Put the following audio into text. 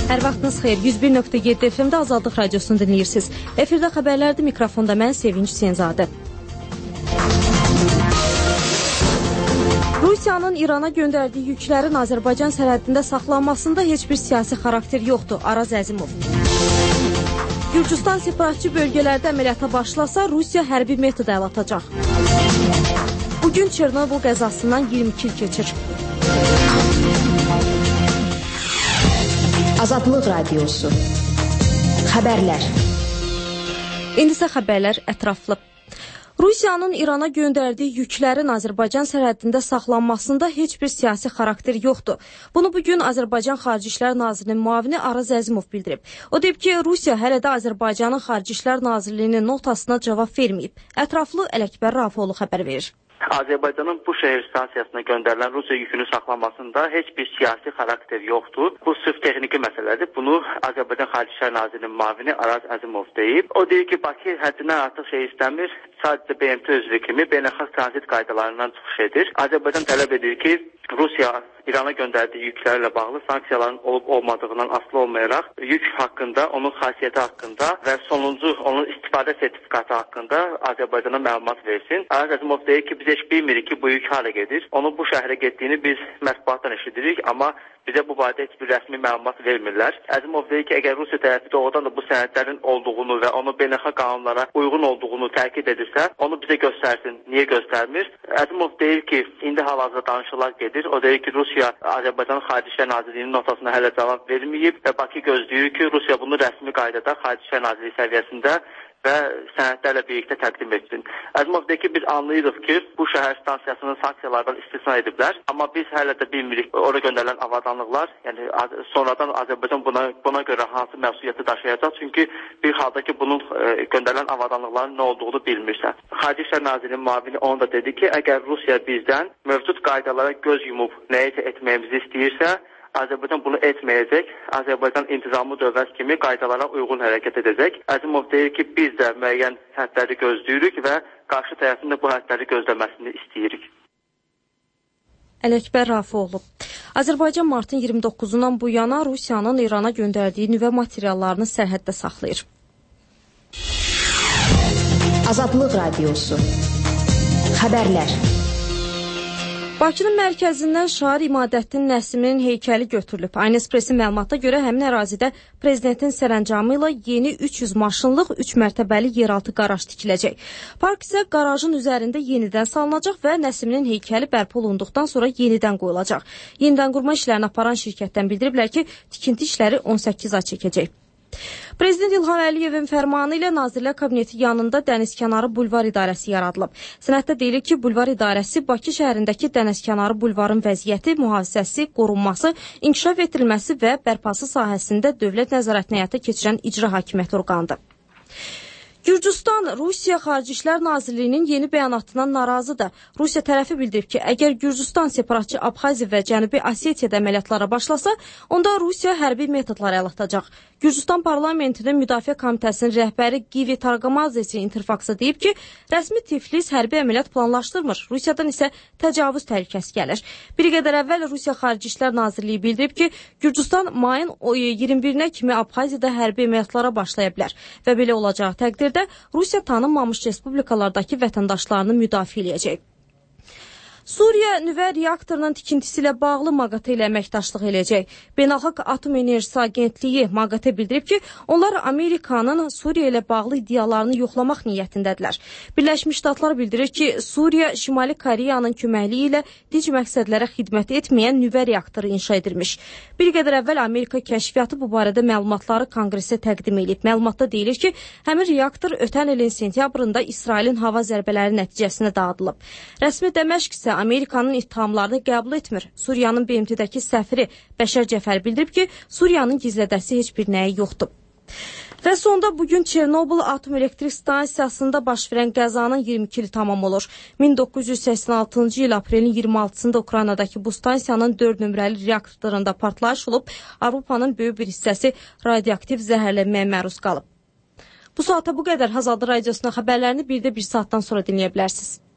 Hər vaxtınız xeyir. 101.7 FM-də Azadlıq Radiosunu dinləyirsiniz. Efirdə xəbərlərdir, mikrofonda mən Sevinç Hüseynzadə. Rusiyanın İrana göndərdiyi yüklərin Azərbaycan sərhədində saxlanmasında heç bir siyasi xarakter yoxdur. Araz Əzimov. Gürcüstan separatçı bölgələrdə əməliyyata başlasa, Rusiya hərbi metod əl atacaq. Bugün Çernobıl qəzasından 22 il keçir. Azadlıq Radiosu. Xəbərlər. İndi isə xəbərlər ətraflı. Rusiyanın İrana göndərdiyi yüklərin Azərbaycan sərhədində saxlanmasında heç bir siyasi xarakter yoxdur. Bunu bugün Azərbaycan Xarici İşlər Nazirinin müavini Araz Əzimov bildirib. O deyib ki, Rusiya hələ də Azərbaycanın Xarici İşlər Nazirliyinin notasına cavab verməyib. Ətraflı Ələkbər Rafoğlu xəbər verir. Azərbaycanın bu şəhər stansiyasına göndərilən Rusiya yükünün saxlanmasında heç bir siyasi xarakter yoxdur. Bu sırf texniki məsələdir. Bunu Azərbaycan Xarici İşlər Nazirinin müavini Araz Əzimov deyib. O deyir ki, Bakı həddindən artıq şey istəmir. Sadəcə BMT üzvü kimi beynəlxalq tranzit qaydalarından çıxış edir. Azərbaycan tələb edir ki, Rusiya İrana göndərdiyi yüklərlə bağlı sanksiyaların olub-olmadığından asılı olmayaraq yük haqqında, onun xasiyyəti haqqında və sonuncu onun istifadə sertifikatı haqqında Azərbaycana məlumat versin. Araz Əzimov deyir ki, biz heç bilmirik ki, bu yük hara gedir. Onun bu şəhərə getdiyini biz mətbuatdan eşidirik, amma bizə bu barədə heç bir rəsmi məlumat vermirlər. Əzimov deyir ki, əgər Rusiya tərəfi doğrudan da bu sənədlərin olduğunu və onun beynəlxalq qanunlara uyğun olduğunu təkid edirsə, onu bizə göstərsin. Niyə göstərmir? Əzimov deyir ki, indi hal-hazırda danışıqlar gedir. O deyir ki, Rusiya Azərbaycan Xarici İşlər Nazirliyinin notasına hələ cavab verməyib və Bakı gözləyir ki, Rusiya bunu rəsmi qaydada Xarici İşlər Nazirliyi səviyyəsində və sənədlərlə birlikdə təqdim etsin. Əzimov deyir ki, biz anlayırıq ki, bu şəhər stansiyasının sanksiyalardan istisna ediblər, amma biz hələ də bilmirik oraya göndərilən avadanlıqlar, yəni sonradan Azərbaycan buna görə hansı məsuliyyəti daşıyacaq, çünki bir halda ki, bunun göndərilən avadanlıqların nə olduğunu bilmirsə. Xarici İşlər Nazirinin müavini onu da dedi ki, əgər Rusiya bizdən mövcud qaydalara göz yumub nəyisə etməyimizi istəyirsə, Azərbaycan bunu etməyəcək. Azərbaycan intizamlı dövlət kimi qaydalara uyğun hərəkət edəcək. Əzimov deyir ki, biz də müəyyən hədləri gözləyirik və qarşı tərəfin də bu hədləri gözləməsini istəyirik. Ələkbər Rafoğlu. Azərbaycan martın 29-dan bu yana Rusiyanın İrana göndərdiyi nüvə materiallarını sərhəddə saxlayır. Azadlıq Radiosu. Xəbərlər. Bakının mərkəzindən Şair İmadəddin Nəsiminin heykəli götürülüb. Aynespressin məlumatına görə həmin ərazidə prezidentin sərəncamı ilə yeni 300 maşınlıq 3 mərtəbəli yeraltı qaraj tikiləcək. Park isə qarajın üzərində yenidən salınacaq və Nəsiminin heykəli bərpa olunduqdan sonra yenidən qoyulacaq. Yenidən qurma işlərini aparan şirkətdən bildiriblər ki, tikinti işləri 18 ay çəkəcək. Prezident İlham Əliyevin fərmanı ilə Nazirlər Kabineti yanında Dənizkənarı Bulvar İdarəsi yaradılıb. Sənəddə deyilir ki, Bulvar İdarəsi Bakı şəhərindəki Dənizkənarı bulvarın vəziyyəti, mühafizəsi, qorunması, inkişaf etdirilməsi və bərpası sahəsində dövlət nəzarətini həyata keçirən icra hakimiyyəti orqanıdır. Gürcüstan Rusiya Xarici İşlər Nazirliyinin yeni bəyanatından narazıdır. Rusiya tərəfi bildirib ki, əgər Gürcüstan separatçı Abxaziya və Cənubi Osetiyada əməliyyatlara başlasa, onda Rusiya hərbi metodlar əl atacaq. Gürcüstan parlamentinin Müdafiə Komitəsinin rəhbəri Givi Targamadzesi Interfax'a deyib ki, rəsmi Tiflis hərbi əməliyyat planlaşdırmır. Rusiyadan isə təcavüz təhlükəsi gəlir. Bir qədər əvvəl Rusiya Xarici İşlər Nazirliyi bildirib ki, Gürcüstan mayın 21-nə kimi Abxaziyada hərbi əməliyyatlara başlaya bilər və belə olacağı təqdirdə Rusiya tanınmamış respublikalardakı vətəndaşlarını müdafiə eləyəcək. Suriya nüvə reaktorunun tikintisi ilə bağlı MAQATE ilə əməkdaşlıq eləyəcək. Beynəlxalq Atom Enerjisi Agentliyi MAQATE bildirib ki, onlar Amerikanın Suriya ilə bağlı iddialarını yoxlamaq niyyətindədirlər. Birləşmiş Ştatlar bildirir ki, Suriya Şimali Koreyanın köməkliyi ilə dinc məqsədlərə xidmət etməyən nüvə reaktoru inşa edilmiş. Bir qədər əvvəl Amerika kəşfiyyatı bu barədə məlumatları Konqresə təqdim edib. Məlumatda deyilir ki, həmin reaktor ötən ilin sentyabrında İsrailin hava zərbələri nəticəsində dağıdılıb. Rəsmi Dəməşq isə Amerikanın ittihamlarını qəbul etmir. Suriyanın BMT-dəki səfiri Bəşər Cəfər bildirib ki, Suriyanın gizlədəsi heç bir nəyi yoxdur. Və sonda bugün Çernobıl Atom Elektrik Stansiyasında baş verən qəzanın 22 ili tamam olur. 1986-cı il aprelin 26-sında Ukraynadakı bu stansiyanın 4 nömrəli reaktorunda partlayış olub, Avropanın böyük bir hissəsi radioaktiv zəhərlənməyə məruz qalıb. Bu saata bu qədər. Azadlıq Radiosuna xəbərlərini bir saatdan sonra dinləyə bilərsiniz.